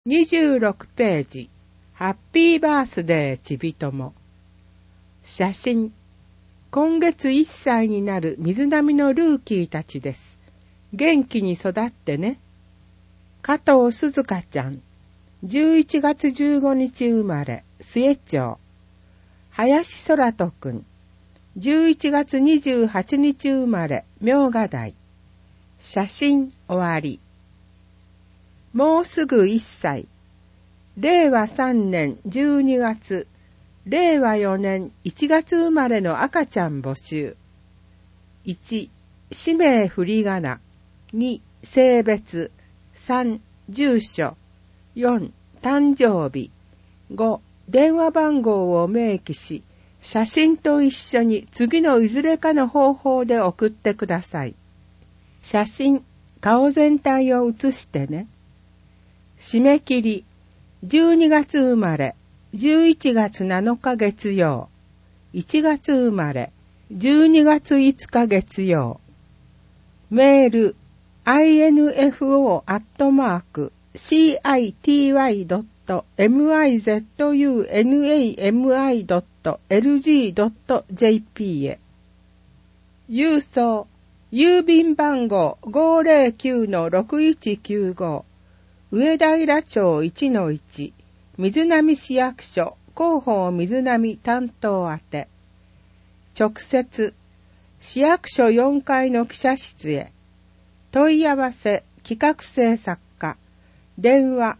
26ページ、ハッピーバースデーちびとも。写真、今月1歳になる水波のルーキーたちです。元気に育ってね。加藤鈴香ちゃん、11月15日生まれ、末町。林空人くん、11月28日生まれ、明賀台。写真終わり。もうすぐ1歳。令和3年12月、令和4年1月生まれの赤ちゃん募集。1、氏名振り仮名。2、性別。3、住所。4、誕生日。5、電話番号を明記し、写真と一緒に次のいずれかの方法で送ってください。写真、顔全体を写してね。締め切り、12月生まれ、11月7日月曜、1月生まれ、12月5日月曜。メール、info@info.mizunami.lg.jp へ。郵送、郵便番号 509-6195 上平町 1-1 水波市役所広報水波担当宛て。直接市役所4階の記者室へ。問い合わせ企画制作課電話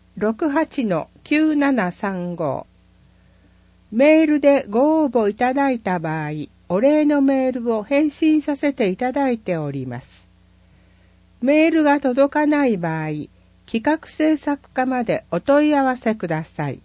68-9735。 メールでご応募いただいた場合、お礼のメールを返信させていただいております。メールが届かない場合、企画制作課までお問い合わせください。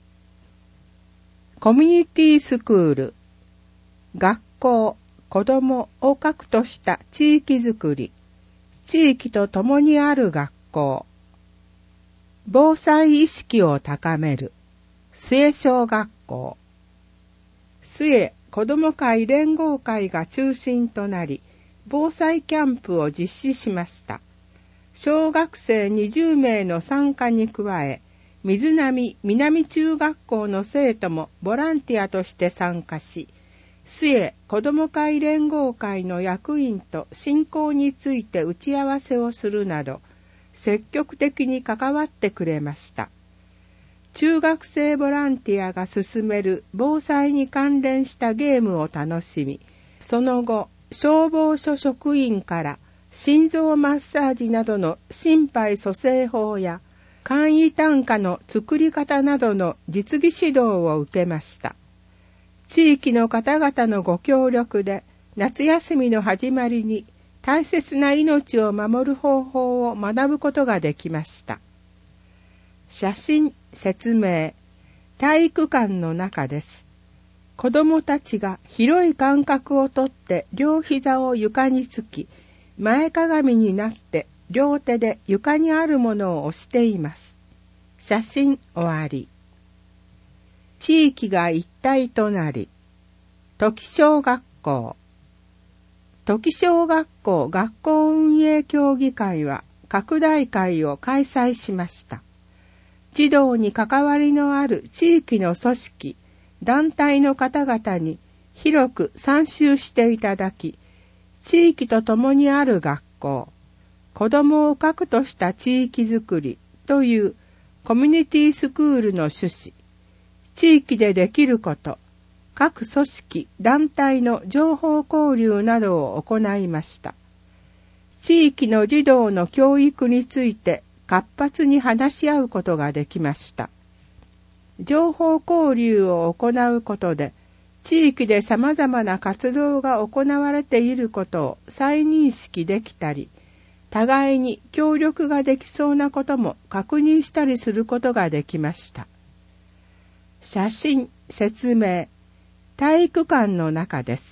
コミュニティスクール、学校、子どもを核とした地域づくり、地域と共にある学校、防災意識を高める、末小学校、末子ども会連合会が中心となり、防災キャンプを実施しました。小学生20名の参加に加え、水波南中学校の生徒もボランティアとして参加し、末子ども会連合会の役員と進行について打ち合わせをするなど、積極的に関わってくれました。中学生ボランティアが進める防災に関連したゲームを楽しみ、その後、消防署職員から心臓マッサージなどの心肺蘇生法や簡易担架の作り方などの実技指導を受けました。地域の方々のご協力で夏休みの始まりに大切な命を守る方法を学ぶことができました。写真、説明、体育館の中です。子どもたちが広い間隔をとって両膝を床につき、前かがみになって両手で床にあるものを押しています。写真終わり。地域が一体となり、時小学校。時小学校学校運営協議会は拡大会を開催しました。児童に関わりのある地域の組織、団体の方々に広く参集していただき、地域と共にある学校、子どもを核とした地域づくりというコミュニティスクールの趣旨、地域でできること、各組織、団体の情報交流などを行いました。地域の児童の教育について活発に話し合うことができました。情報交流を行うことで、地域で様々な活動が行われていることを再認識できたり、互いに協力ができそうなことも確認したりすることができました。写真、説明、体育館の中です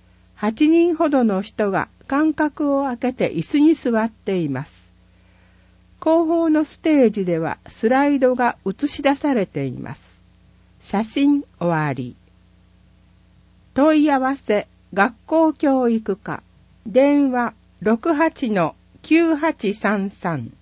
。8人ほどの人が間隔を空けて椅子に座っています。後方のステージではスライドが映し出されています。写真終わり。問い合わせ学校教育課電話 68-9833